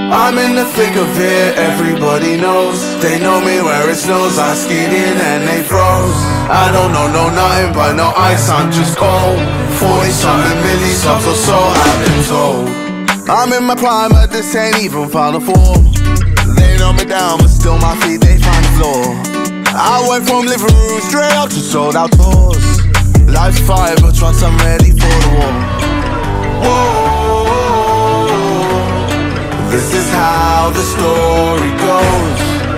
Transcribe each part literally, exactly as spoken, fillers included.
I'm in the thick of it, everybody knows. They know me where it snows, I skied in and they froze. I don't know, no nothing but no ice, I'm just cold. Forty something milli subs or so, I've been told. I'm in my prime, but this ain't even Final Four. They know me down, but still my feet, they find the floor. I went from living room straight up to sold out tours. Life's fire, but trust I'm ready for the war. Whoa, this is how the story goes.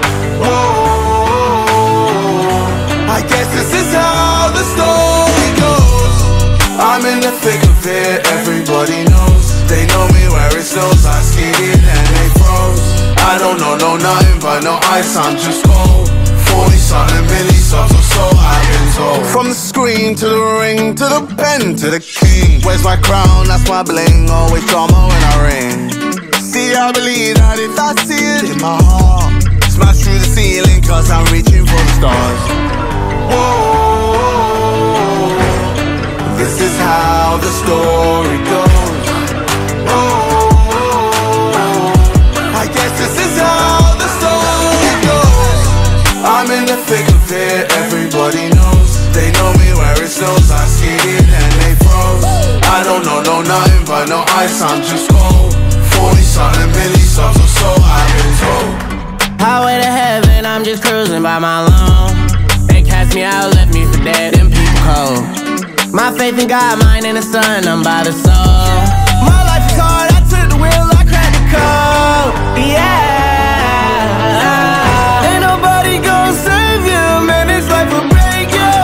Whoa, I guess this is how the story goes. I'm in the thick of it, everybody knows. They know me where it snows, I skied in and they froze. I don't know, no nothing but no ice, I'm just cold. Forty something milli subs or so, I've been told. From the screen to the ring, to the pen, to the king. Where's my crown, that's my bling. Always drama when I ring. See, I believe that if I see it in my heart, smash through the ceiling cause I'm reaching for the stars. Whoa, this is how the story goes. I guess this is how the story goes. I'm in the thick of it, everybody knows. They know me where it snows, I skied in and they froze. I don't know, no nothing but no ice, I'm just cold. Forty something milli subs or so, I've been told. Highway to heaven, I'm just cruising by my lone. They cast me out, left me for dead, them people cold. My faith in God, mine in the sun, I'm by the soul. My life is hard, I took the wheel, I cracked the code. Yeah, ain't nobody gon' save you, man, this life will break you.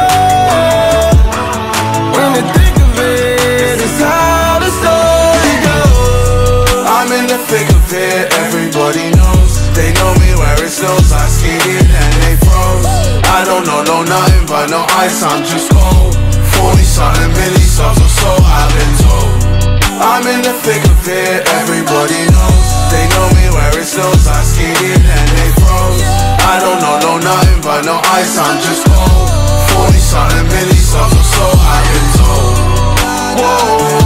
In the thick of it, it's how the story goes. I'm in the thick of it, everybody knows. They know me where it snows, I skied in and they froze. I don't know, no nothing but no ice, I'm just cold. Forty something milli subs or so, I've been told. I'm in the thick of it, everybody knows. They know me where it snows, I skied in and they froze. I don't know, no nothing but no ice, I'm just cold. Forty something milli subs or so, I've been told. Whoa.